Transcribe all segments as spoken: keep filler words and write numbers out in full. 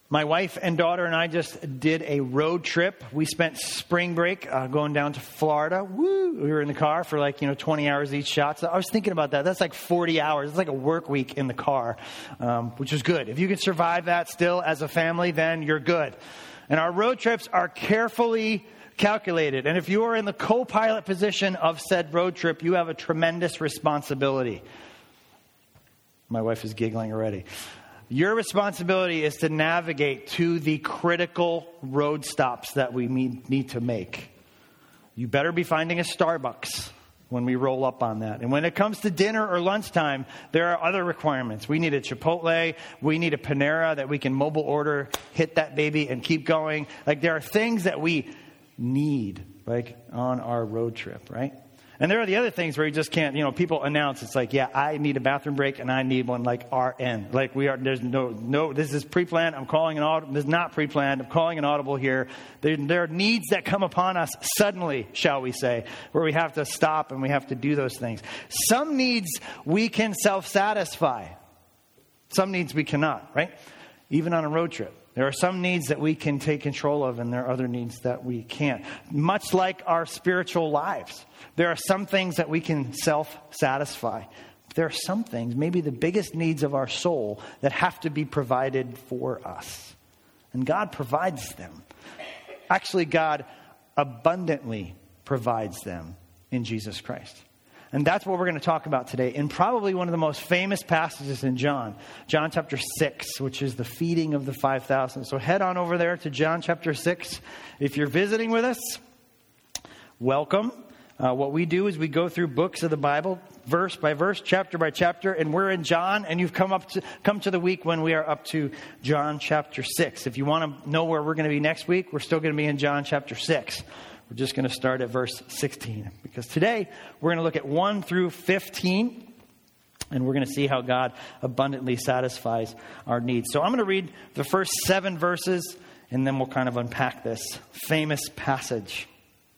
My wife and daughter and I just did a road trip. We spent spring break uh, going down to Florida. Woo! We were in the car for like, you know, twenty hours each shot. So I was thinking about that. That's like forty hours. It's like a work week in the car, um, which is good. If you can survive that still as a family, then you're good. And our road trips are carefully calculated. And if you are in the co-pilot position of said road trip, you have a tremendous responsibility. My wife is giggling already. Your responsibility is to navigate to the critical road stops that we need to make. You better be finding a Starbucks when we roll up on that. And when it comes to dinner or lunchtime, there are other requirements. We need a Chipotle. We need a Panera that we can mobile order, hit that baby, and keep going. Like, there are things that we need, like, on our road trip, right? And there are the other things where you just can't, you know, people announce, it's like, yeah, I need a bathroom break and I need one like R N. Like we are, there's no, no, this is pre-planned. I'm calling an audible. This is not pre-planned. I'm calling an audible here. There, there are needs that come upon us suddenly, shall we say, where we have to stop and we have to do those things. Some needs we can self-satisfy. Some needs we cannot, right? Even on a road trip. There are some needs that we can take control of, and there are other needs that we can't. Much like our spiritual lives, there are some things that we can self-satisfy. There are some things, maybe the biggest needs of our soul, that have to be provided for us. And God provides them. Actually, God abundantly provides them in Jesus Christ. And that's what we're going to talk about today in probably one of the most famous passages in John. John chapter six, which is the feeding of the five thousand. So head on over there to John chapter six. If you're visiting with us, welcome. Uh, what we do is we go through books of the Bible, verse by verse, chapter by chapter, and we're in John, and you've come up to come to the week when we are up to John chapter six. If you want to know where we're going to be next week, we're still going to be in John chapter six. We're just going to start at verse sixteen, because today we're going to look at one through fifteen, and we're going to see how God abundantly satisfies our needs. So I'm going to read the first seven verses, and then we'll kind of unpack this famous passage.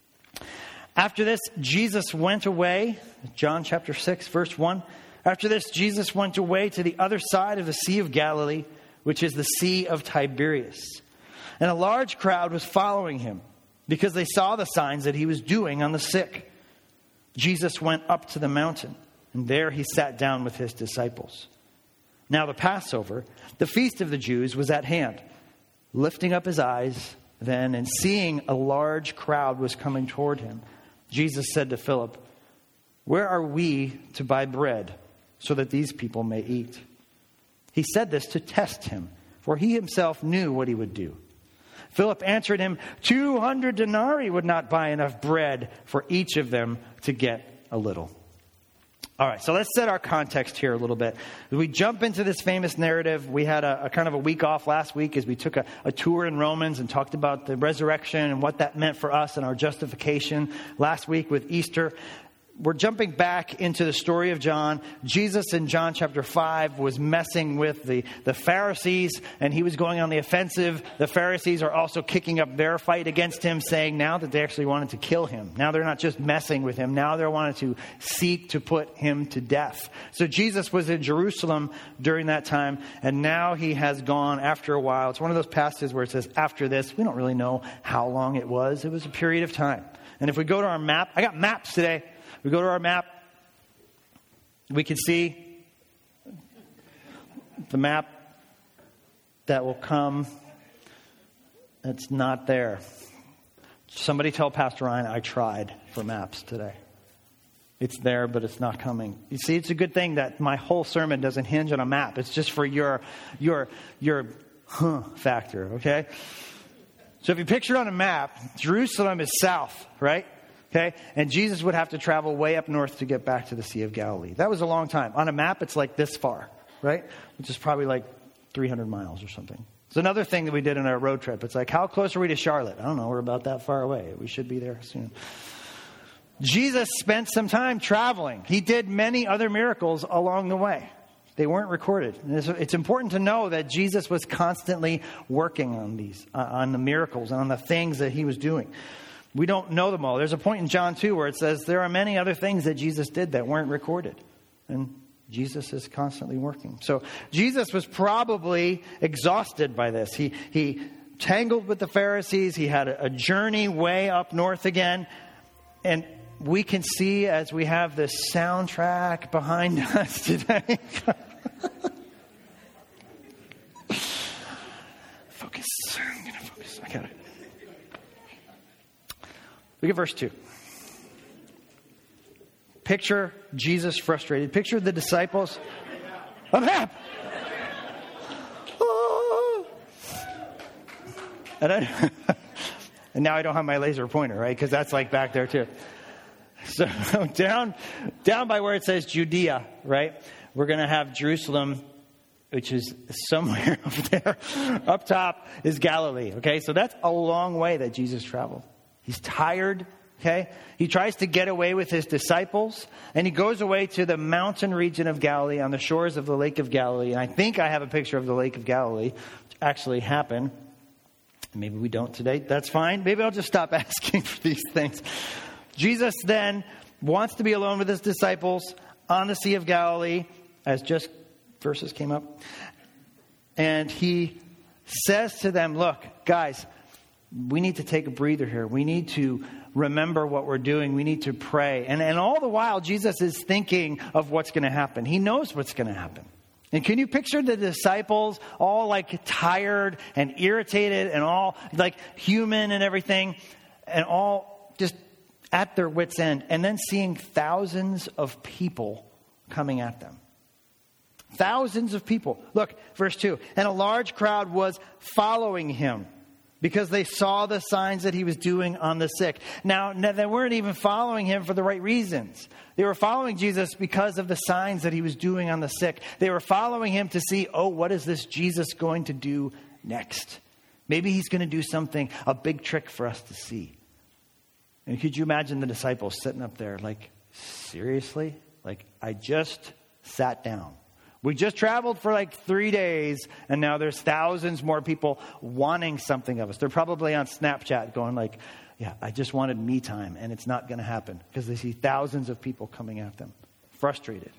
After this, Jesus went away, John chapter six, verse one. After this, Jesus went away to the other side of the Sea of Galilee, which is the Sea of Tiberias. And a large crowd was following him, because they saw the signs that he was doing on the sick. Jesus went up to the mountain, and there he sat down with his disciples. Now the Passover, the feast of the Jews, was at hand. Lifting up his eyes then, and seeing a large crowd was coming toward him, Jesus said to Philip, "Where are we to buy bread so that these people may eat?" He said this to test him, for he himself knew what he would do. Philip answered him, two hundred denarii would not buy enough bread for each of them to get a little. All right, so let's set our context here a little bit. As we jump into this famous narrative, we had a, a kind of a week off last week as we took a, a tour in Romans and talked about the resurrection and what that meant for us and our justification last week with Easter. We're jumping back into the story of John. Jesus in John chapter five was messing with the, the Pharisees, and he was going on the offensive. The Pharisees are also kicking up their fight against him, saying now that they actually wanted to kill him. Now they're not just messing with him. Now they wanted to seek to put him to death. So Jesus was in Jerusalem during that time, and now he has gone after a while. It's one of those passages where it says, after this. We don't really know how long it was. It was a period of time. And if we go to our map, I got maps today. We go to our map, we can see the map that will come. It's not there. Somebody tell Pastor Ryan I tried for maps today. It's there, but it's not coming. You see, it's a good thing that my whole sermon doesn't hinge on a map. It's just for your, your, your huh factor, okay? So if you picture it on a map, Jerusalem is south, right? Okay, and Jesus would have to travel way up north to get back to the Sea of Galilee. That was a long time. On a map, it's like this far, right? Which is probably like three hundred miles or something. It's another thing that we did in our road trip. It's like, how close are we to Charlotte? I don't know. We're about that far away. We should be there soon. Jesus spent some time traveling. He did many other miracles along the way. They weren't recorded. It's important to know that Jesus was constantly working on these, uh, on the miracles and on the things that he was doing. We don't know them all. There's a point in John two where it says there are many other things that Jesus did that weren't recorded. And Jesus is constantly working. So Jesus was probably exhausted by this. He he tangled with the Pharisees. He had a, a journey way up north again. And we can see as we have this soundtrack behind us today. Focus. I'm going to focus. I got it. Look at verse two. Picture Jesus frustrated. Picture the disciples. I'm happy. Oh. And, I, and now I don't have my laser pointer, right? Because that's like back there too. So down, down by where it says Judea, right? We're going to have Jerusalem, which is somewhere up there. Up top is Galilee, okay? So that's a long way that Jesus traveled. He's tired. Okay, he tries to get away with his disciples, and he goes away to the mountain region of Galilee on the shores of the Lake of Galilee. And I think I have a picture of the Lake of Galilee, which actually happened. Maybe we don't today. That's fine. Maybe I'll just stop asking for these things. Jesus then wants to be alone with his disciples on the Sea of Galilee, as just verses came up. And he says to them, look, guys, we need to take a breather here. We need to remember what we're doing. We need to pray. And, and all the while, Jesus is thinking of what's going to happen. He knows what's going to happen. And can you picture the disciples all like tired and irritated and all like human and everything and all just at their wits' end, and then seeing thousands of people coming at them? Thousands of people. Look, verse two. And a large crowd was following him, because they saw the signs that he was doing on the sick. Now, they weren't even following him for the right reasons. They were following Jesus because of the signs that he was doing on the sick. They were following him to see, oh, what is this Jesus going to do next? Maybe he's going to do something, a big trick for us to see. And could you imagine the disciples sitting up there like, seriously? Like, I just sat down. We just traveled for like three days, and now there's thousands more people wanting something of us. They're probably on Snapchat going like, yeah, I just wanted me time, and it's not going to happen, because they see thousands of people coming at them, frustrated.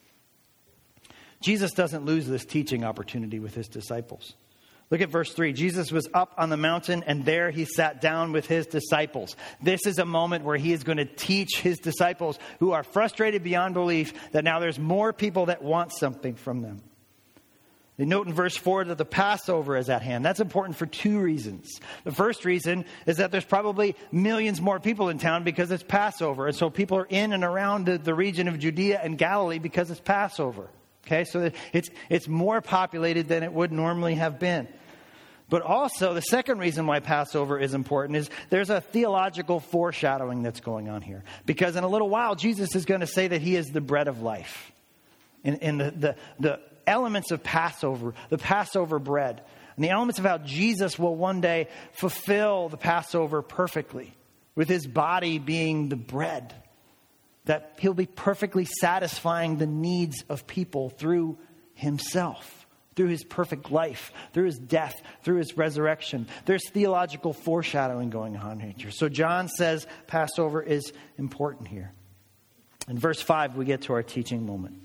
Jesus doesn't lose this teaching opportunity with his disciples. Look at verse three. Jesus was up on the mountain, and there he sat down with his disciples. This is a moment where he is going to teach his disciples, who are frustrated beyond belief, that now there's more people that want something from them. They note in verse four that the Passover is at hand. That's important for two reasons. The first reason is that there's probably millions more people in town because it's Passover. And so people are in and around the, the region of Judea and Galilee because it's Passover. Okay, so it's it's more populated than it would normally have been. But also, the second reason why Passover is important is there's a theological foreshadowing that's going on here. Because in a little while, Jesus is going to say that he is the bread of life. And, and the, the, the elements of Passover, the Passover bread, and the elements of how Jesus will one day fulfill the Passover perfectly, with his body being the bread. That he'll be perfectly satisfying the needs of people through himself, through his perfect life, through his death, through his resurrection. There's theological foreshadowing going on here. So John says Passover is important here. In verse five, we get to our teaching moment.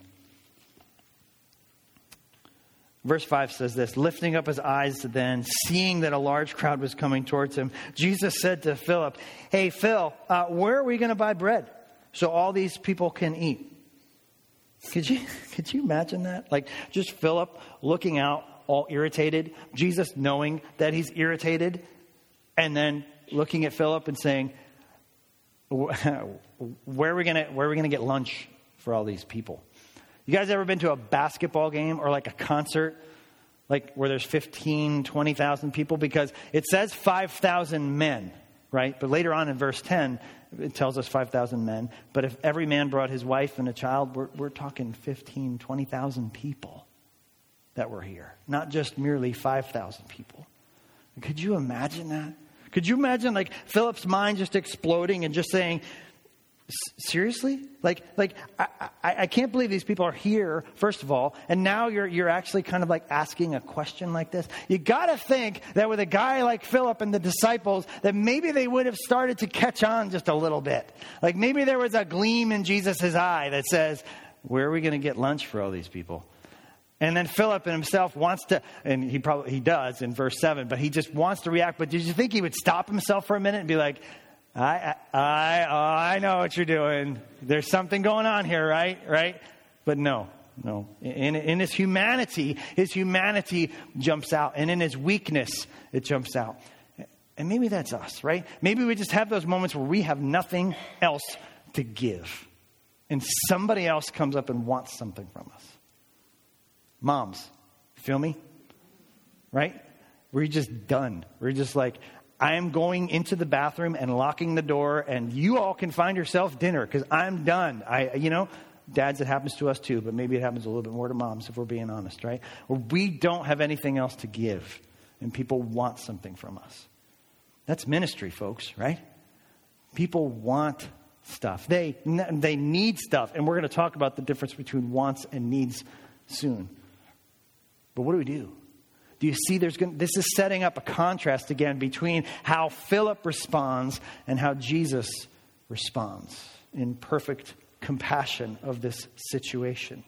Verse five says this: lifting up his eyes then, seeing that a large crowd was coming towards him, Jesus said to Philip, hey, Phil, uh, where are we going to buy bread so all these people can eat? Could you could you imagine that? Like just Philip looking out, all irritated, Jesus knowing that he's irritated, and then looking at Philip and saying, where are we gonna where are we gonna get lunch for all these people? You guys ever been to a basketball game or like a concert, like where there's fifteen, twenty thousand people? Because it says five thousand men, right? But later on in verse ten, it tells us five thousand men. But if every man brought his wife and a child, we're, we're talking fifteen, twenty thousand people that were here. Not just merely five thousand people. Could you imagine that? Could you imagine like Philip's mind just exploding and just saying, seriously? Like, like I, I, I can't believe these people are here, first of all. And now you're you're actually kind of like asking a question like this. You got to think that with a guy like Philip and the disciples, that maybe they would have started to catch on just a little bit. Like maybe there was a gleam in Jesus's eye that says, where are we going to get lunch for all these people? And then Philip in himself wants to, and he probably, he does in verse seven, but he just wants to react. But did you think he would stop himself for a minute and be like, I, I, I, I know what you're doing. There's something going on here, right? Right? But no, no. In, in his humanity, his humanity jumps out. And in his weakness, it jumps out. And maybe that's us, right? Maybe we just have those moments where we have nothing else to give. And somebody else comes up and wants something from us. Moms, feel me? Right? We're just done. We're just like, I am going into the bathroom and locking the door, and you all can find yourself dinner because I'm done. I, you know, dads, it happens to us too, but maybe it happens a little bit more to moms if we're being honest, right? Where we don't have anything else to give, and people want something from us. That's ministry, folks, right? People want stuff. They they need stuff, and we're going to talk about the difference between wants and needs soon. But what do we do? Do you see there's going, this is setting up a contrast again between how Philip responds and how Jesus responds in perfect compassion of this situation.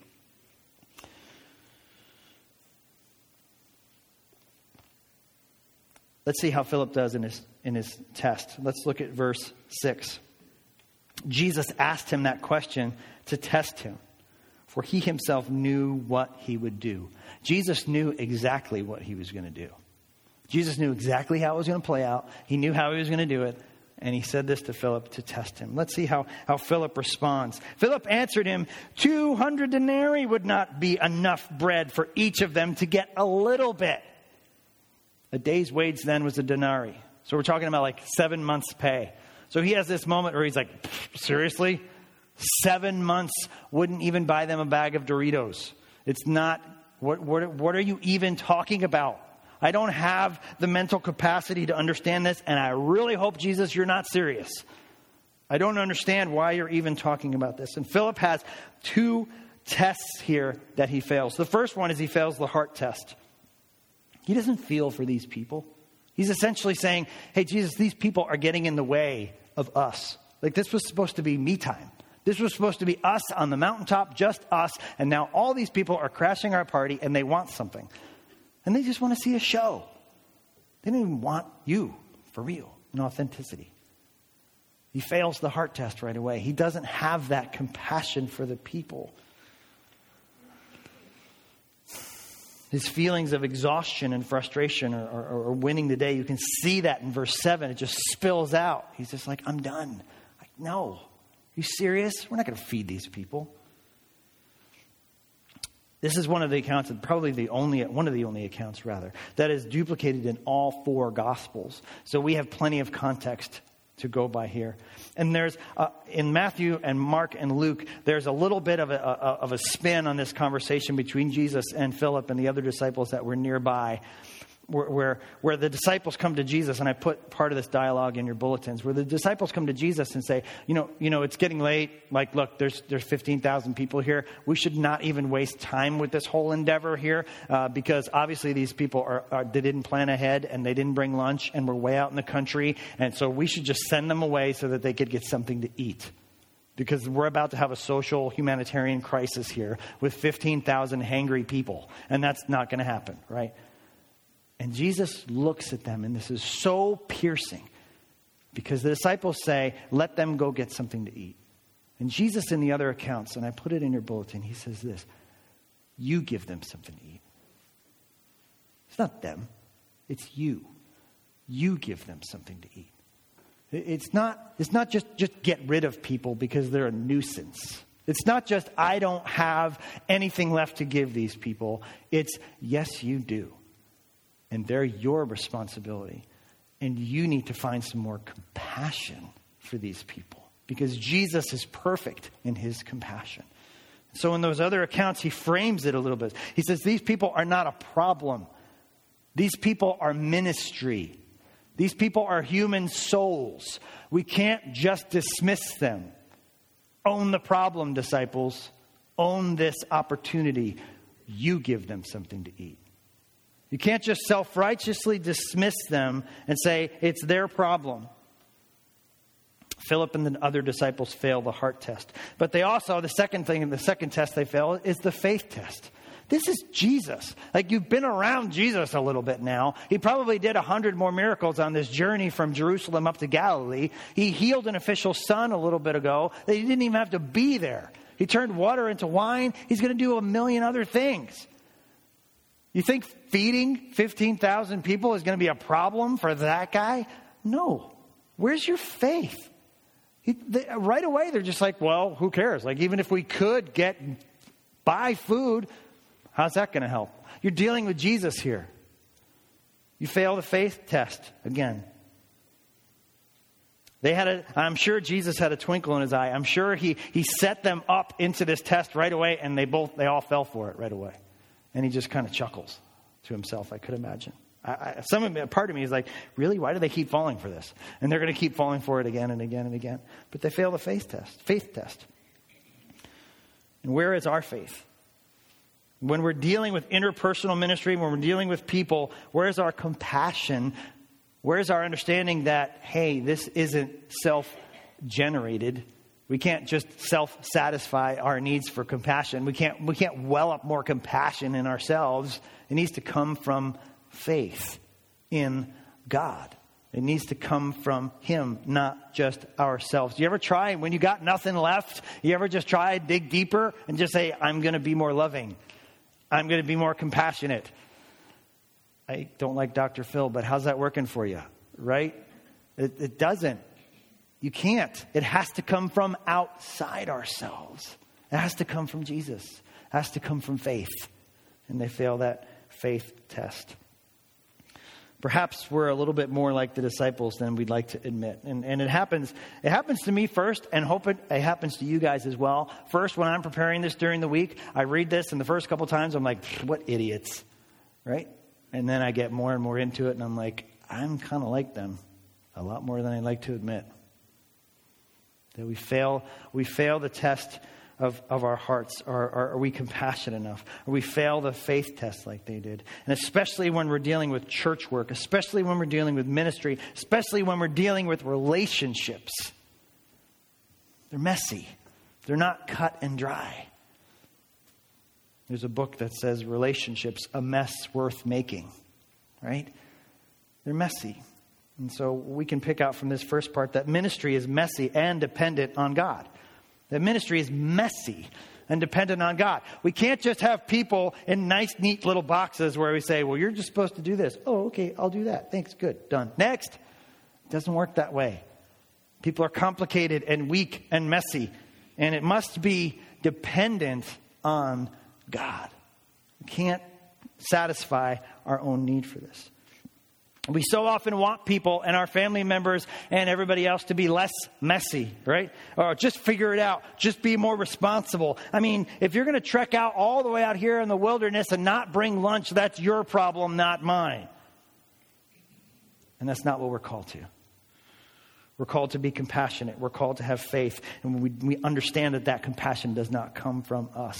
Let's see how Philip does in his in his test. Let's look at verse six. Jesus asked him that question to test him, for he himself knew what he would do. Jesus knew exactly what he was going to do. Jesus knew exactly how it was going to play out. He knew how he was going to do it. And he said this to Philip to test him. Let's see how, how Philip responds. Philip answered him, two hundred denarii would not be enough bread for each of them to get a little bit. A day's wage then was a denarii. So we're talking about like seven months' pay. So he has this moment where he's like, seriously? Seven months wouldn't even buy them a bag of Doritos. It's not, what, what, what are you even talking about? I don't have the mental capacity to understand this, and I really hope, Jesus, you're not serious. I don't understand why you're even talking about this. And Philip has two tests here that he fails. The first one is he fails the heart test. He doesn't feel for these people. He's essentially saying, hey, Jesus, these people are getting in the way of us. Like this was supposed to be me time. This was supposed to be us on the mountaintop, just us. And now all these people are crashing our party and they want something. And they just want to see a show. They don't even want you for real in authenticity. He fails the heart test right away. He doesn't have that compassion for the people. His feelings of exhaustion and frustration are, are, are winning the day. You can see that in verse seven. It just spills out. He's just like, I'm done. Like, no. Are you serious? We're not going to feed these people. This is one of the accounts, probably the only, one of the only accounts rather, that is duplicated in all four Gospels. So we have plenty of context to go by here. And there's, uh, in Matthew and Mark and Luke, there's a little bit of a, a, of a spin on this conversation between Jesus and Philip and the other disciples that were nearby. Where, where where the disciples come to Jesus, and I put part of this dialogue in your bulletins, where the disciples come to Jesus and say, you know, you know, it's getting late. Like, look, there's there's fifteen thousand people here. We should not even waste time with this whole endeavor here, uh, because obviously these people are, are they didn't plan ahead and they didn't bring lunch and we're way out in the country, and so we should just send them away so that they could get something to eat. Because we're about to have a social humanitarian crisis here with fifteen thousand hangry people, and that's not going to happen, right? And Jesus looks at them, and this is so piercing because the disciples say, let them go get something to eat. And Jesus in the other accounts, and I put it in your bulletin, he says this, you give them something to eat. It's not them. It's you. You give them something to eat. It's not, it's not just, just get rid of people because they're a nuisance. It's not just, I don't have anything left to give these people. It's, yes, you do. And they're your responsibility. And you need to find some more compassion for these people. Because Jesus is perfect in his compassion. So in those other accounts, he frames it a little bit. He says, these people are not a problem. These people are ministry. These people are human souls. We can't just dismiss them. Own the problem, disciples. Own this opportunity. You give them something to eat. You can't just self-righteously dismiss them and say it's their problem. Philip and the other disciples fail the heart test. But they also, the second thing, the second test they fail is the faith test. This is Jesus. Like, you've been around Jesus a little bit now. He probably did a hundred more miracles on this journey from Jerusalem up to Galilee. He healed an official's son a little bit ago. He didn't even have to be there. He turned water into wine. He's going to do a million other things. You think feeding fifteen thousand people is going to be a problem for that guy? No. Where's your faith? He, they, right away, they're just like, well, who cares? Like, even if we could get, buy food, how's that going to help? You're dealing with Jesus here. You fail the faith test again. They had a, I'm sure Jesus had a twinkle in his eye. I'm sure he, he set them up into this test right away, and they both, they all fell for it right away. And he just kind of chuckles to himself, I could imagine. I, I, some of me, part of me is like, really? Why do they keep falling for this? And they're going to keep falling for it again and again and again. But they fail the faith test, faith test. And where is our faith? When we're dealing with interpersonal ministry, when we're dealing with people, where's our compassion? Where's our understanding that, hey, this isn't self-generated? We can't just self-satisfy our needs for compassion. We can't, we can't well up more compassion in ourselves. It needs to come from faith in God. It needs to come from him, not just ourselves. Do you ever try, when you got nothing left, you ever just try to dig deeper and just say, I'm going to be more loving. I'm going to be more compassionate. I don't like Doctor Phil, but how's that working for you? Right? It, it doesn't. You can't. It has to come from outside ourselves. It has to come from Jesus. It has to come from faith. And they fail that faith test. Perhaps we're a little bit more like the disciples than we'd like to admit. And, and it happens it happens to me first, and hope it, it happens to you guys as well. First, when I'm preparing this during the week, I read this, and the first couple times I'm like, what idiots, right? And then I get more and more into it, and I'm like, I'm kind of like them, a lot more than I'd like to admit. That we fail, we fail the test of, of our hearts. Are, are, are we compassionate enough? Or we fail the faith test like they did. And especially when we're dealing with church work, especially when we're dealing with ministry, especially when we're dealing with relationships. They're messy. They're not cut and dry. There's a book that says relationships, a mess worth making, right? They're messy. And so we can pick out from this first part that ministry is messy and dependent on God. That ministry is messy and dependent on God. We can't just have people in nice, neat little boxes where we say, well, you're just supposed to do this. Oh, okay, I'll do that. Thanks, good, done. Next. It doesn't work that way. People are complicated and weak and messy. And it must be dependent on God. We can't satisfy our own need for this. We so often want people and our family members and everybody else to be less messy, right? Or just figure it out. Just be more responsible. I mean, if you're going to trek out all the way out here in the wilderness and not bring lunch, that's your problem, not mine. And that's not what we're called to. We're called to be compassionate. We're called to have faith. And we, we understand that that compassion does not come from us.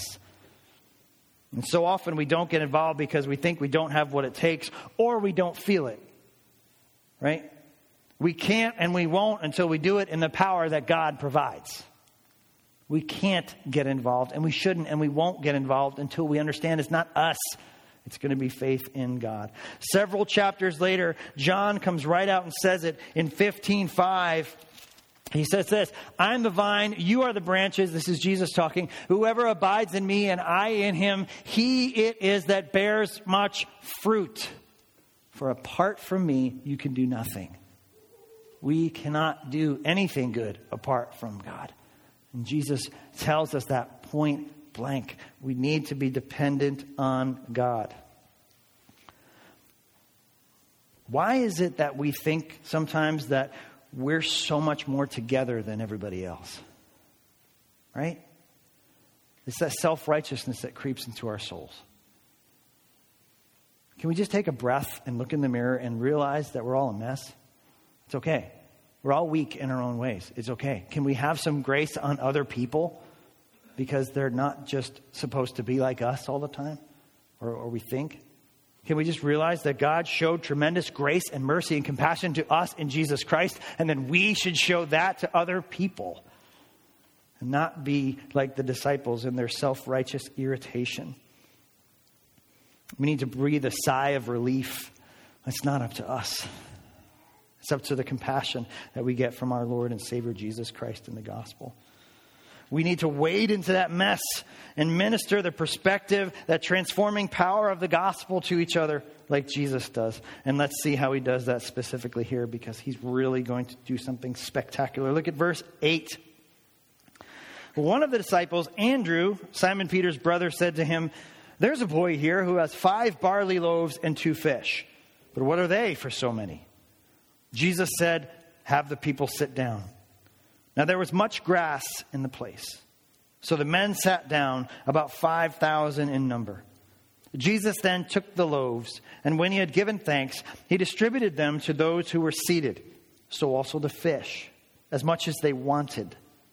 And so often we don't get involved because we think we don't have what it takes, or we don't feel it. Right? We can't and we won't until we do it in the power that God provides. We can't get involved, and we shouldn't and we won't get involved until we understand it's not us. It's going to be faith in God. Several chapters later, John comes right out and says it in fifteen five. He says this, I'm the vine, you are the branches. This is Jesus talking. Whoever abides in me and I in him, he it is that bears much fruit. For apart from me, you can do nothing. We cannot do anything good apart from God. And Jesus tells us that point blank. We need to be dependent on God. Why is it that we think sometimes that we're so much more together than everybody else? Right? It's that self-righteousness that creeps into our souls. Can we just take a breath and look in the mirror and realize that we're all a mess? It's okay. We're all weak in our own ways. It's okay. Can we have some grace on other people because they're not just supposed to be like us all the time? Or, or we think? Can we just realize that God showed tremendous grace and mercy and compassion to us in Jesus Christ, and then we should show that to other people and not be like the disciples in their self-righteous irritation? We need to breathe a sigh of relief. It's not up to us. It's up to the compassion that we get from our Lord and Savior Jesus Christ in the gospel. We need to wade into that mess and minister the perspective, that transforming power of the gospel to each other like Jesus does. And let's see how he does that specifically here, because he's really going to do something spectacular. Look at verse eight. One of the disciples, Andrew, Simon Peter's brother, said to him, "There's a boy here who has five barley loaves and two fish. But what are they for so many?" Jesus said, "Have the people sit down." Now there was much grass in the place. So the men sat down, about five thousand in number. Jesus then took the loaves, and when he had given thanks, he distributed them to those who were seated. So also the fish, as much as they wanted.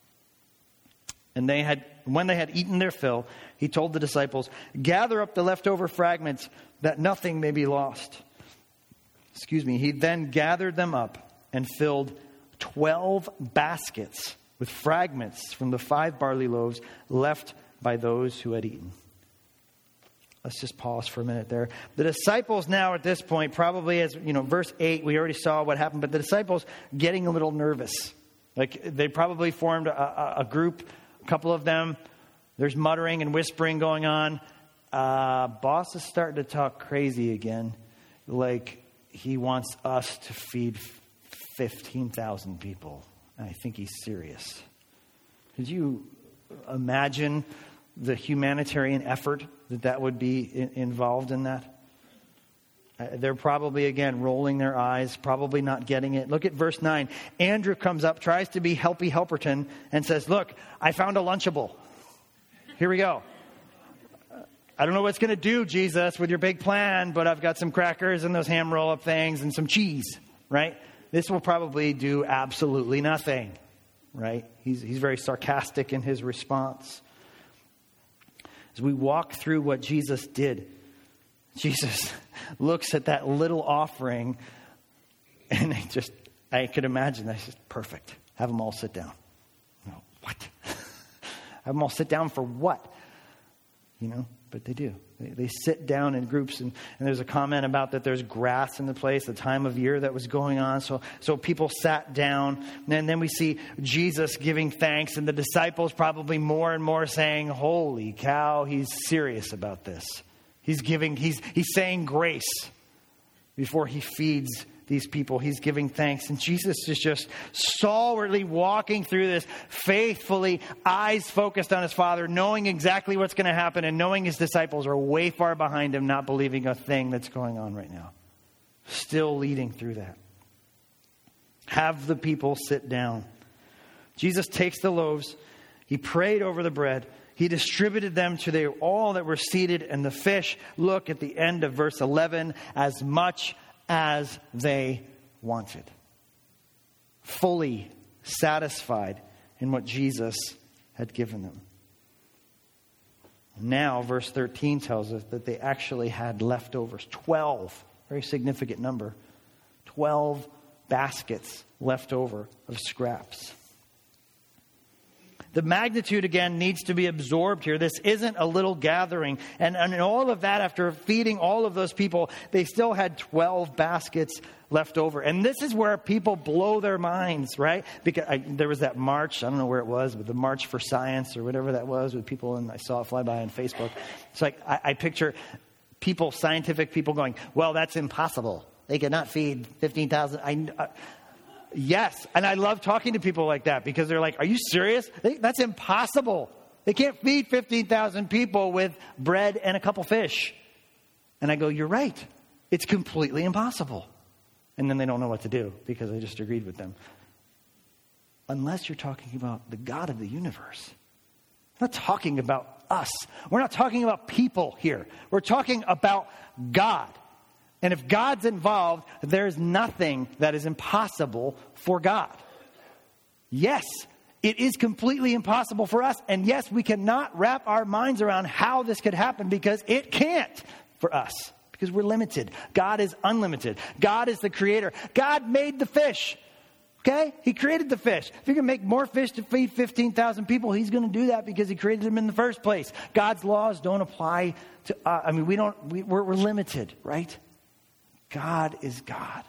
And they had, when they had eaten their fill, he told the disciples, "Gather up the leftover fragments, that nothing may be lost." Excuse me. He then gathered them up and filled twelve baskets with fragments from the five barley loaves left by those who had eaten. Let's just pause for a minute there. The disciples now at this point, probably as, you know, verse eight, we already saw what happened, but the disciples getting a little nervous. Like they probably formed a, a group, a couple of them. There's muttering and whispering going on. Uh, boss is starting to talk crazy again. Like he wants us to feed fifteen thousand people. I think he's serious. Could you imagine the humanitarian effort that that would be in, involved in that? Uh, they're probably, again, rolling their eyes, probably not getting it. Look at verse nine. Andrew comes up, tries to be helpy helperton, and says, "Look, I found a Lunchable. Here we go. I don't know what it's going to do, Jesus, with your big plan, but I've got some crackers and those ham roll-up things and some cheese," right? This will probably do absolutely nothing, right? He's, he's very sarcastic in his response. As we walk through what Jesus did, Jesus looks at that little offering, and I just, I could imagine that's just perfect. Have them all sit down. No, what? Have them all sit down for what? You know, but they do. They, they sit down in groups, and, and there's a comment about that there's grass in the place, the time of year that was going on. So, so people sat down, and then we see Jesus giving thanks, and the disciples probably more and more saying, "Holy cow, he's serious about this. He's giving, he's, he's saying grace before he feeds these people. He's giving thanks." And Jesus is just stalwartly walking through this, faithfully, eyes focused on his Father, knowing exactly what's going to happen, and knowing his disciples are way far behind him, not believing a thing that's going on right now. Still leading through that. Have the people sit down. Jesus takes the loaves. He prayed over the bread. He distributed them to the, all that were seated, and the fish. Look at the end of verse eleven. As much as they wanted. Fully satisfied in what Jesus had given them. Now, verse thirteen tells us that they actually had leftovers. Twelve, very significant number. Twelve baskets left over of scraps. The magnitude, again, needs to be absorbed here. This isn't a little gathering. And, and all of that, after feeding all of those people, they still had twelve baskets left over. And this is where people blow their minds, right? Because I, there was that march, I don't know where it was, but the March for Science or whatever that was with people, and I saw it fly by on Facebook. It's like, I, I picture people, scientific people going, "Well, that's impossible. They could not feed fifteen thousand. I, I Yes, and I love talking to people like that, because they're like, "Are you serious? They, that's impossible. They can't feed fifteen thousand people with bread and a couple fish." And I go, "You're right. It's completely impossible." And then they don't know what to do, because I just agreed with them. Unless you're talking about the God of the universe. We're not talking about us. We're not talking about people here. We're talking about God. And if God's involved, there's nothing that is impossible for God. Yes, it is completely impossible for us. And yes, we cannot wrap our minds around how this could happen, because it can't for us. because we're limited. God is unlimited. God is the creator. God made the fish. Okay? He created the fish. If he can make more fish to feed fifteen thousand people, he's going to do that because he created them in the first place. God's laws don't apply to us. I mean, we don't, we, we're, we're limited, right? God is God.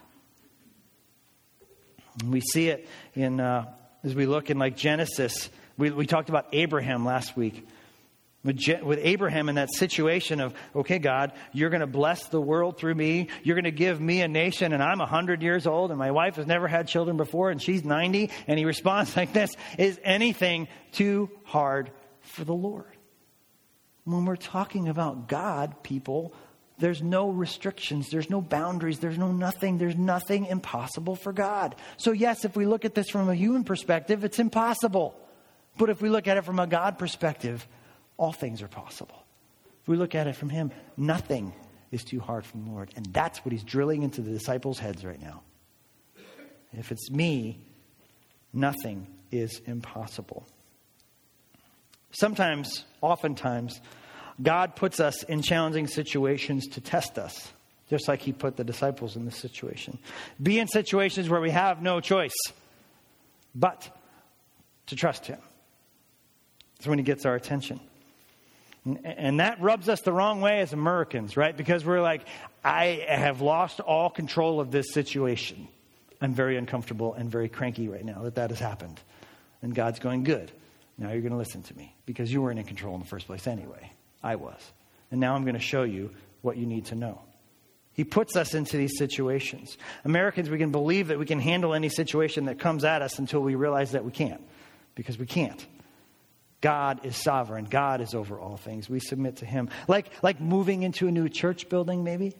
And we see it in, uh, as we look in like Genesis. We, we talked about Abraham last week. With, Je- with Abraham in that situation of, okay, God, you're going to bless the world through me. You're going to give me a nation, and I'm one hundred years old, and my wife has never had children before, and she's ninety. And he responds like this: is anything too hard for the Lord? When we're talking about God, people, there's no restrictions. There's no boundaries. There's no nothing. There's nothing impossible for God. So yes, if we look at this from a human perspective, it's impossible. But if we look at it from a God perspective, all things are possible. If we look at it from him, nothing is too hard for the Lord. And that's what he's drilling into the disciples' heads right now. If it's me, nothing is impossible. Sometimes, oftentimes, God puts us in challenging situations to test us, just like he put the disciples in this situation. Be in situations where we have no choice but to trust him. That's when he gets our attention. And that rubs us the wrong way as Americans, right? Because we're like, I have lost all control of this situation. I'm very uncomfortable and very cranky right now that that has happened. And God's going, good. Now you're going to listen to me because you weren't in control in the first place anyway. I was. And now I'm going to show you what you need to know. He puts us into these situations. Americans, we can believe that we can handle any situation that comes at us until we realize that we can't. Because we can't. God is sovereign. God is over all things. We submit to him. Like, like moving into a new church building, maybe.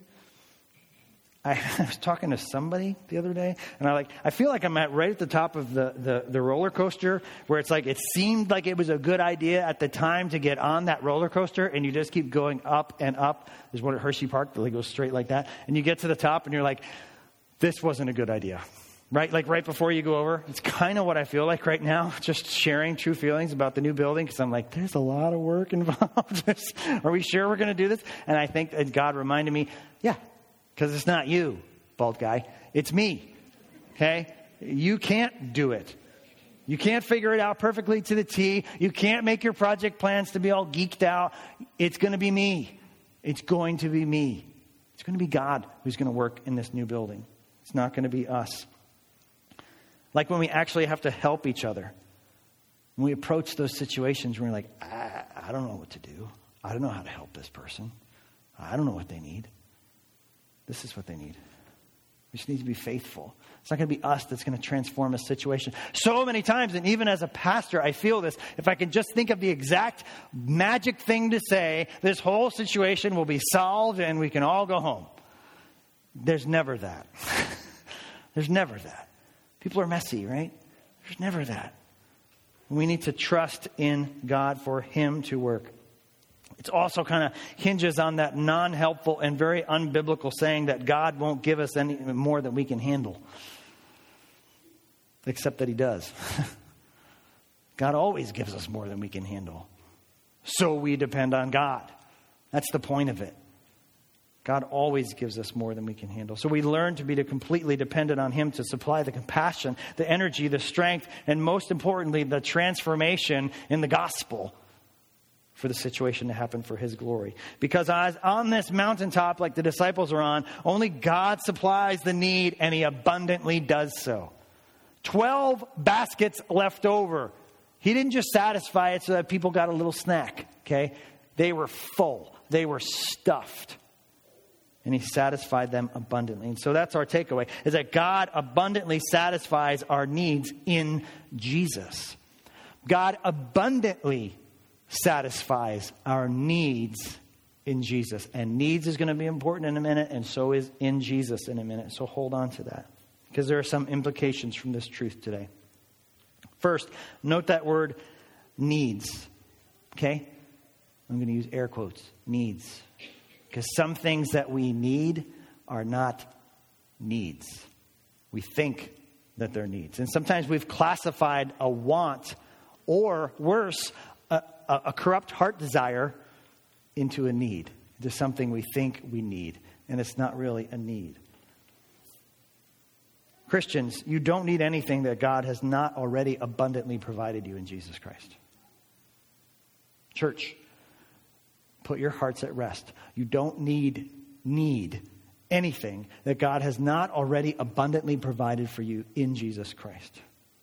I, I was talking to somebody the other day, and I like I feel like I'm at right at the top of the, the, the roller coaster, where it's like it seemed like it was a good idea at the time to get on that roller coaster, and you just keep going up and up. There's one at Hershey Park that goes straight like that, and you get to the top, and you're like, this wasn't a good idea. Right? Like right before you go over. It's kind of what I feel like right now, just sharing true feelings about the new building, because I'm like, there's a lot of work involved. Are we sure we're going to do this? And I think that God reminded me, yeah, because it's not you, bald guy. It's me. Okay? You can't do it. You can't figure it out perfectly to the T. You can't make your project plans to be all geeked out. It's going to be me. It's going to be me. It's going to be God who's going to work in this new building. It's not going to be us. Like when we actually have to help each other. When we approach those situations, we're like, I, I don't know what to do. I don't know how to help this person. I don't know what they need. This is what they need. We just need to be faithful. It's not going to be us that's going to transform a situation. So many times, and even as a pastor, I feel this. If I can just think of the exact magic thing to say, this whole situation will be solved and we can all go home. There's never that. There's never that. People are messy, right? There's never that. We need to trust in God for him to work. It also kind of hinges on that non-helpful and very unbiblical saying that God won't give us any more than we can handle. Except that he does. God always gives us more than we can handle. So we depend on God. That's the point of it. God always gives us more than we can handle. So we learn to be completely dependent on him to supply the compassion, the energy, the strength, and most importantly, the transformation in the gospel for the situation to happen for his glory. Because as on this mountaintop, like the disciples are on, only God supplies the need, and he abundantly does so. Twelve baskets left over. He didn't just satisfy it so that people got a little snack, okay? They were full. They were stuffed. And he satisfied them abundantly. And so that's our takeaway, is that God abundantly satisfies our needs in Jesus. God abundantly satisfies our needs in Jesus. And needs is going to be important in a minute, and so is in Jesus in a minute. So hold on to that, because there are some implications from this truth today. First, note that word needs. Okay? I'm going to use air quotes. Needs. Because some things that we need are not needs. We think that they're needs. And sometimes we've classified a want, or worse, a, a, a corrupt heart desire, into a need, into something we think we need. and it's not really a need. Christians, you don't need anything that God has not already abundantly provided you in Jesus Christ. Church, put your hearts at rest. You don't need, need anything that God has not already abundantly provided for you in Jesus Christ.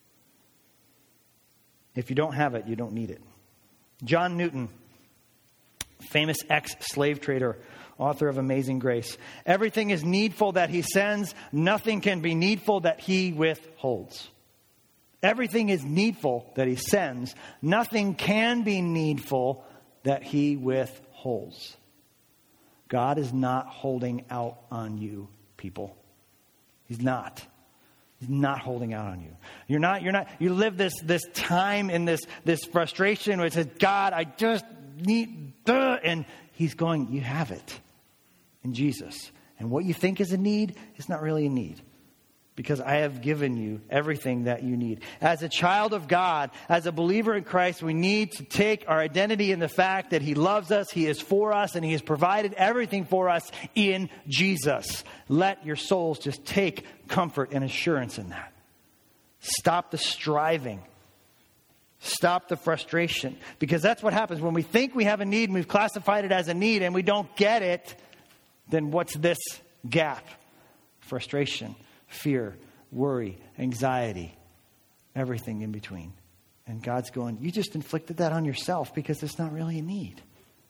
If you don't have it, you don't need it. John Newton, famous ex-slave trader, author of Amazing Grace. Everything is needful that he sends. Nothing can be needful that he withholds. Everything is needful that he sends. Nothing can be needful that he withholds. God is not holding out on you, people. He's not. He's not holding out on you. You're not, you're not, you live this, this time in this, this frustration where it says, God, I just need, duh, and he's going, you have it in Jesus. And what you think is a need is not really a need, because I have given you everything that you need. As a child of God, as a believer in Christ, we need to take our identity in the fact that he loves us, he is for us, and he has provided everything for us in Jesus. Let your souls just take comfort and assurance in that. Stop the striving. Stop the frustration. Because that's what happens when we think we have a need and we've classified it as a need and we don't get it. Then what's this gap? Frustration, fear, worry, anxiety, everything in between. And God's going, you just inflicted that on yourself because it's not really a need.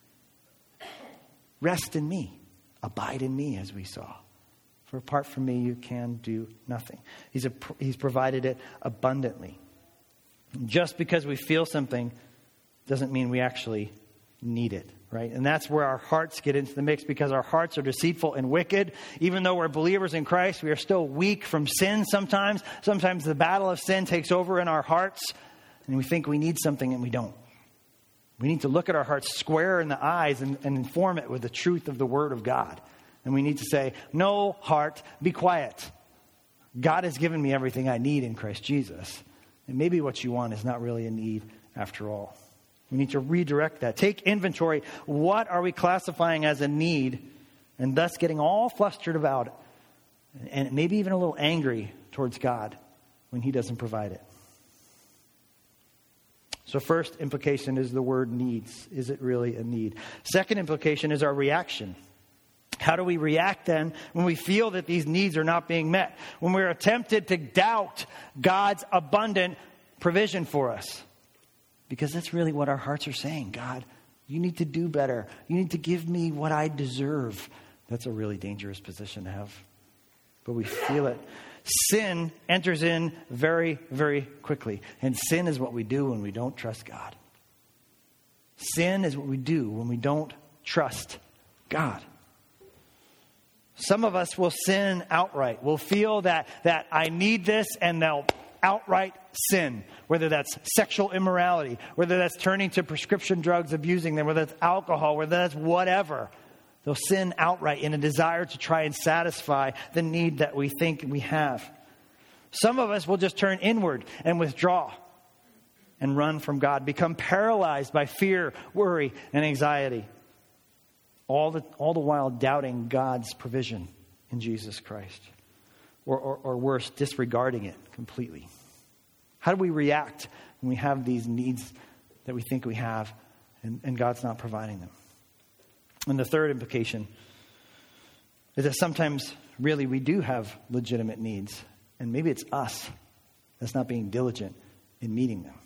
Rest in me. Abide in me, as we saw. For apart from me, you can do nothing. He's, a, he's provided it abundantly. Just because we feel something doesn't mean we actually need it, right? And that's where our hearts get into the mix, because our hearts are deceitful and wicked. Even though we're believers in Christ, we are still weak from sin sometimes. Sometimes the battle of sin takes over in our hearts, and we think we need something and we don't. We need to look at our hearts square in the eyes and, and inform it with the truth of the Word of God. And we need to say, no, heart, be quiet. God has given me everything I need in Christ Jesus. And maybe what you want is not really a need after all. We need to redirect that. Take inventory. What are we classifying as a need, and thus getting all flustered about it, and maybe even a little angry towards God when he doesn't provide it? So first implication is the word needs. Is it really a need? Second implication is our reaction. How do we react then when we feel that these needs are not being met? When we're tempted to doubt God's abundant provision for us? Because that's really what our hearts are saying. God, you need to do better. You need to give me what I deserve. That's a really dangerous position to have. But we feel it. Sin enters in very, very quickly. And sin is what we do when we don't trust God. Sin is what we do when we don't trust God. Some of us will sin outright. We'll feel that, that I need this, and they'll outright sin. Whether that's sexual immorality, whether that's turning to prescription drugs, abusing them, whether that's alcohol, whether that's whatever. They'll sin outright in a desire to try and satisfy the need that we think we have. Some of us will just turn inward and withdraw and run from God, become paralyzed by fear, worry, and anxiety. All the, all the while doubting God's provision in Jesus Christ. Or, or, or worse, disregarding it completely. How do we react when we have these needs that we think we have and, and God's not providing them? And the third implication is that sometimes really we do have legitimate needs. And maybe it's us that's not being diligent in meeting them.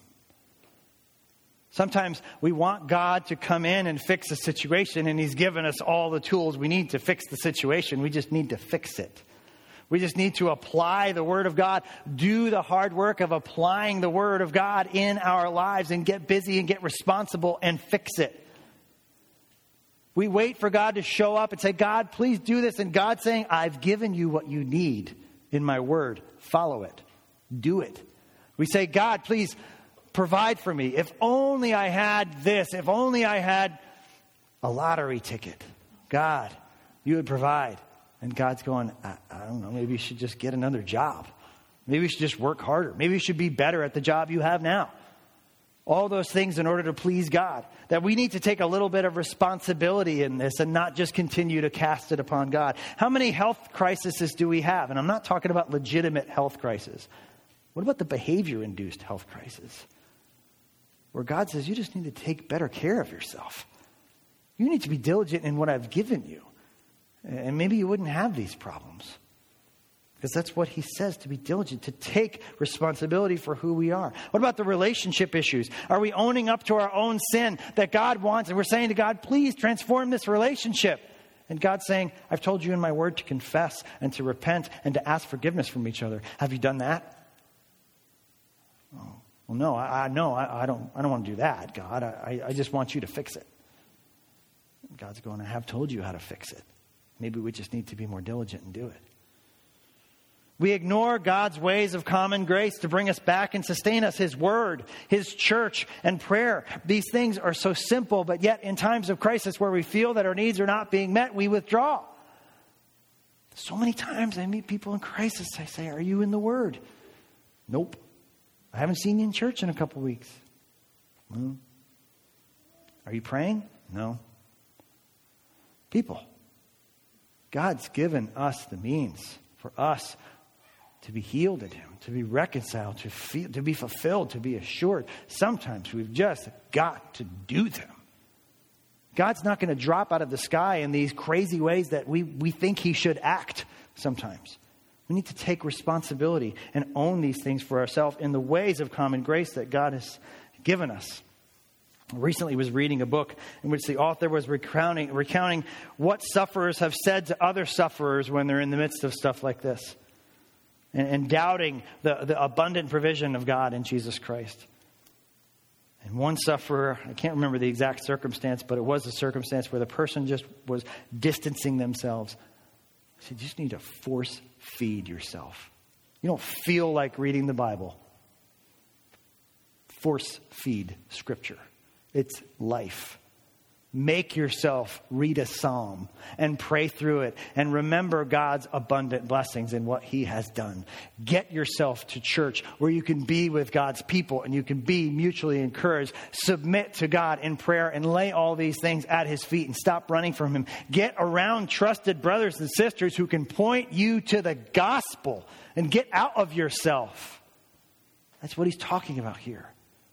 Sometimes we want God to come in and fix a situation, and he's given us all the tools we need to fix the situation. We just need to fix it. We just need to apply the Word of God, do the hard work of applying the Word of God in our lives, and get busy and get responsible and fix it. We wait for God to show up and say, God, please do this. And God's saying, I've given you what you need in my Word. Follow it. Do it. We say, God, please provide for me. If only I had this. If only I had a lottery ticket. God, you would provide. And God's going, I, I don't know, maybe you should just get another job. Maybe you should just work harder. Maybe you should be better at the job you have now. All those things in order to please God. That we need to take a little bit of responsibility in this and not just continue to cast it upon God. How many health crises do we have? And I'm not talking about legitimate health crises. What about the behavior-induced health crisis? Where God says, you just need to take better care of yourself. You need to be diligent in what I've given you. And maybe you wouldn't have these problems. Because that's what he says, to be diligent, to take responsibility for who we are. What about the relationship issues? Are we owning up to our own sin that God wants? And we're saying to God, please transform this relationship. And God's saying, I've told you in my word to confess and to repent and to ask forgiveness from each other. Have you done that? Oh, well, no, I, I no, I, I don't. I don't want to do that, God. I, I just want you to fix it. And God's going, I have told you how to fix it. Maybe we just need to be more diligent and do it. We ignore God's ways of common grace to bring us back and sustain us, his word, his church, and prayer. These things are so simple, but yet in times of crisis where we feel that our needs are not being met, we withdraw. So many times I meet people in crisis. I say, are you in the word? Nope. I haven't seen you in church in a couple weeks. Well, are you praying? No. People, God's given us the means for us to be healed in him, to be reconciled, to feel, to be fulfilled, to be assured. Sometimes we've just got to do them. God's not going to drop out of the sky in these crazy ways that we, we think he should act sometimes. We need to take responsibility and own these things for ourselves in the ways of common grace that God has given us. I recently was reading a book in which the author was recounting, recounting what sufferers have said to other sufferers when they're in the midst of stuff like this. And, and doubting the, the abundant provision of God in Jesus Christ. And one sufferer, I can't remember the exact circumstance, but it was a circumstance where the person just was distancing themselves. I said, you just need to force feed yourself. You don't feel like reading the Bible. Force feed Scripture. It's life. Make yourself read a psalm and pray through it and remember God's abundant blessings in what he has done. Get yourself to church where you can be with God's people and you can be mutually encouraged. Submit to God in prayer and lay all these things at his feet and stop running from him. Get around trusted brothers and sisters who can point you to the gospel and get out of yourself. That's what he's talking about here.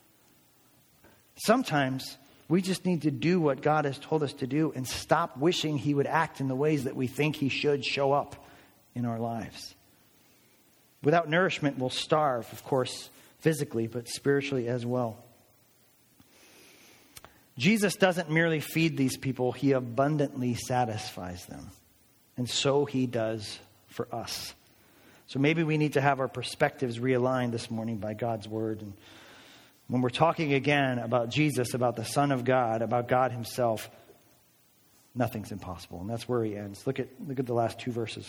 Sometimes we just need to do what God has told us to do and stop wishing he would act in the ways that we think he should show up in our lives. Without nourishment, we'll starve, of course, physically, but spiritually as well. Jesus doesn't merely feed these people, he abundantly satisfies them. And so he does for us. So maybe we need to have our perspectives realigned this morning by God's word. And when we're talking again about Jesus, about the Son of God, about God himself, nothing's impossible. And that's where he ends. Look at, look at the last two verses.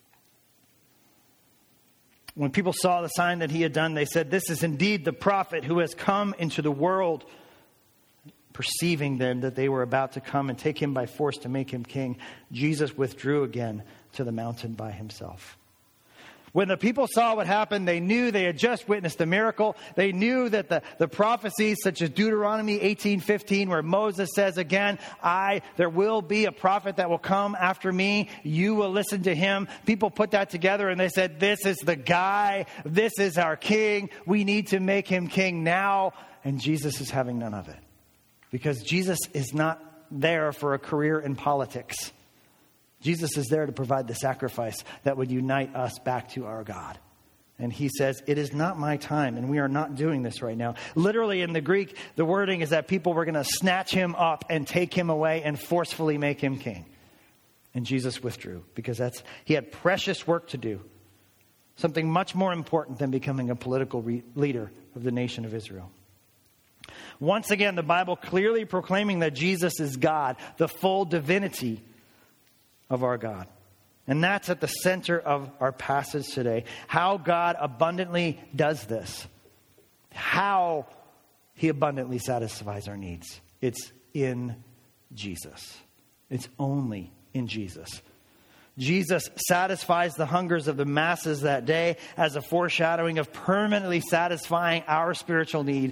When people saw the sign that he had done, they said, this is indeed the prophet who has come into the world. Perceiving then that they were about to come and take him by force to make him king, Jesus withdrew again to the mountain by himself. When the people saw what happened, they knew they had just witnessed a miracle. They knew that the, the prophecies such as Deuteronomy eighteen fifteen, where Moses says again, I, there will be a prophet that will come after me. You will listen to him. People put that together and they said, this is the guy. This is our king. We need to make him king now. And Jesus is having none of it. Because Jesus is not there for a career in politics. Jesus is there to provide the sacrifice that would unite us back to our God. And he says, it is not my time, and we are not doing this right now. Literally in the Greek, the wording is that people were going to snatch him up and take him away and forcefully make him king. And Jesus withdrew because that's he had precious work to do. Something much more important than becoming a political re- leader of the nation of Israel. Once again, the Bible clearly proclaiming that Jesus is God, the full divinity of our God. And that's at the center of our passage today. How God abundantly does this. How he abundantly satisfies our needs. It's in Jesus. It's only in Jesus. Jesus satisfies the hungers of the masses that day as a foreshadowing of permanently satisfying our spiritual need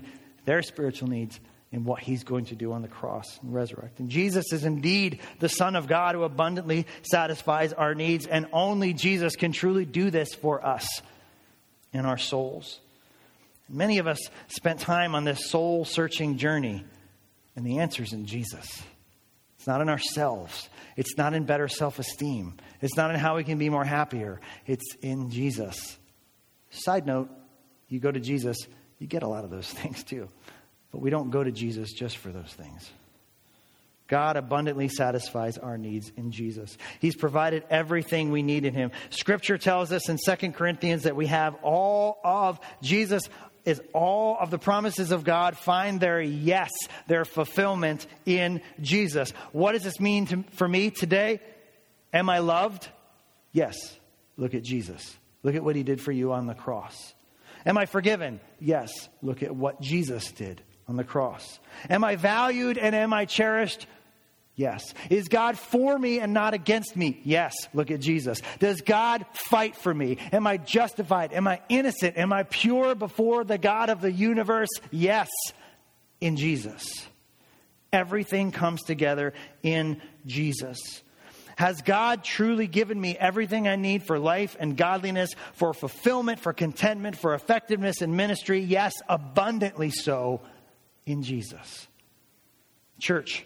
their spiritual needs in what he's going to do on the cross and resurrect. And Jesus is indeed the Son of God who abundantly satisfies our needs. And only Jesus can truly do this for us in our souls. Many of us spent time on this soul-searching journey. And the answer is in Jesus. It's not in ourselves. It's not in better self-esteem. It's not in how we can be more happier. It's in Jesus. Side note, you go to Jesus, you get a lot of those things too. But we don't go to Jesus just for those things. God abundantly satisfies our needs in Jesus. He's provided everything we need in him. Scripture tells us in Second Corinthians that we have all of Jesus is all of the promises of God find their yes, their fulfillment in Jesus. What does this mean to, for me today? Am I loved? Yes. Look at Jesus. Look at what he did for you on the cross. Am I forgiven? Yes. Look at what Jesus did on the cross. Am I valued and am I cherished? Yes. Is God for me and not against me? Yes. Look at Jesus. Does God fight for me? Am I justified? Am I innocent? Am I pure before the God of the universe? Yes. In Jesus. Everything comes together in Jesus. Has God truly given me everything I need for life and godliness, for fulfillment, for contentment, for effectiveness in ministry? Yes, abundantly so in Jesus. Church,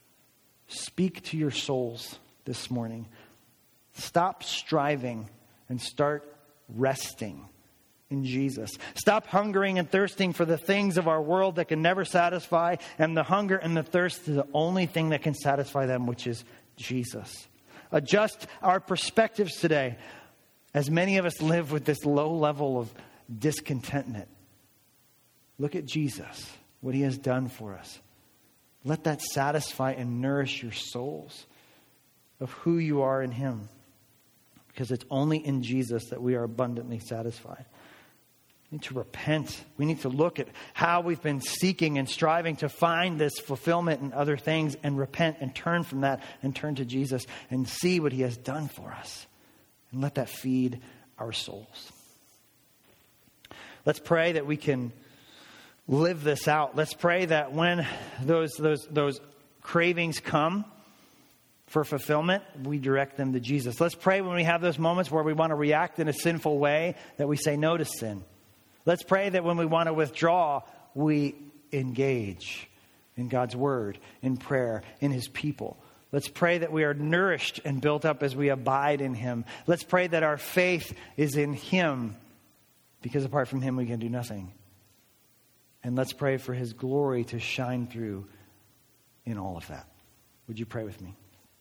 speak to your souls this morning. Stop striving and start resting in Jesus. Stop hungering and thirsting for the things of our world that can never satisfy, and the hunger and the thirst to the only thing that can satisfy them, which is Jesus. Adjust our perspectives today, as many of us live with this low level of discontentment. Look at Jesus, what he has done for us. Let that satisfy and nourish your souls of who you are in him. Because it's only in Jesus that we are abundantly satisfied. We need to repent. We need to look at how we've been seeking and striving to find this fulfillment in other things and repent and turn from that and turn to Jesus and see what he has done for us. And let that feed our souls. Let's pray that we can live this out. Let's pray that when those those those cravings come for fulfillment, we direct them to Jesus. Let's pray when we have those moments where we want to react in a sinful way, that we say no to sin. Let's pray that when we want to withdraw, we engage in God's word, in prayer, in his people. Let's pray that we are nourished and built up as we abide in him. Let's pray that our faith is in him, because apart from him we can do nothing. And let's pray for his glory to shine through in all of that. Would you pray with me?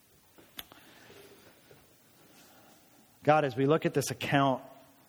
God, as we look at this account,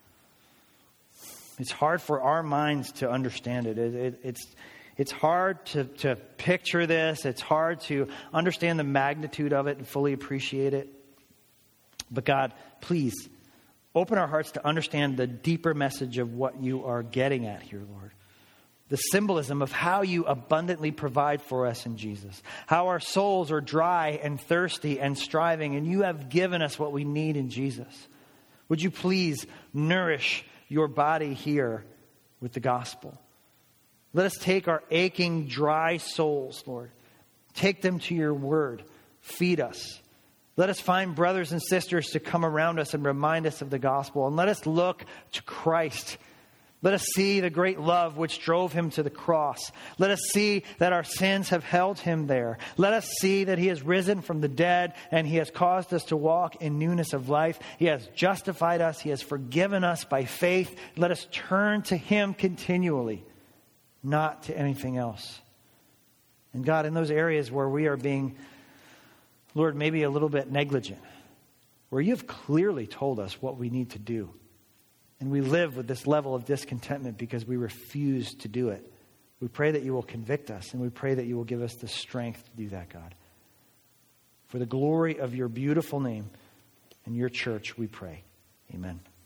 it's hard for our minds to understand it. it, it it's it's hard to, to picture this. It's hard to understand the magnitude of it and fully appreciate it. But God, please open our hearts to understand the deeper message of what you are getting at here, Lord. The symbolism of how you abundantly provide for us in Jesus. How our souls are dry and thirsty and striving, and you have given us what we need in Jesus. Would you please nourish your body here with the gospel? Let us take our aching, dry souls, Lord. Take them to your word. Feed us. Let us find brothers and sisters to come around us and remind us of the gospel. And let us look to Christ. Let us see the great love which drove him to the cross. Let us see that our sins have held him there. Let us see that he has risen from the dead and he has caused us to walk in newness of life. He has justified us. He has forgiven us by faith. Let us turn to him continually, not to anything else. And God, in those areas where we are being, Lord, maybe a little bit negligent, where you've clearly told us what we need to do, and we live with this level of discontentment because we refuse to do it, we pray that you will convict us, and we pray that you will give us the strength to do that, God. For the glory of your beautiful name and your church, we pray. Amen.